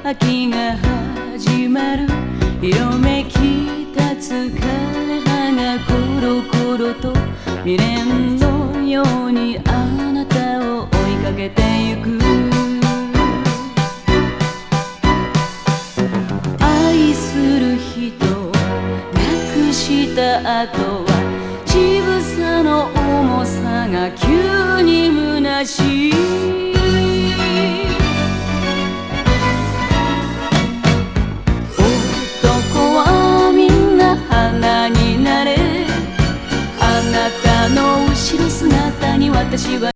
秋が始まる。色めき立つ枯れ葉がコロコロと未練のようにあなたを追いかけてゆく。愛する人亡くした後は乳房の重さが急に虚しい。男はみんな花になれ。あなたの後ろ姿に私は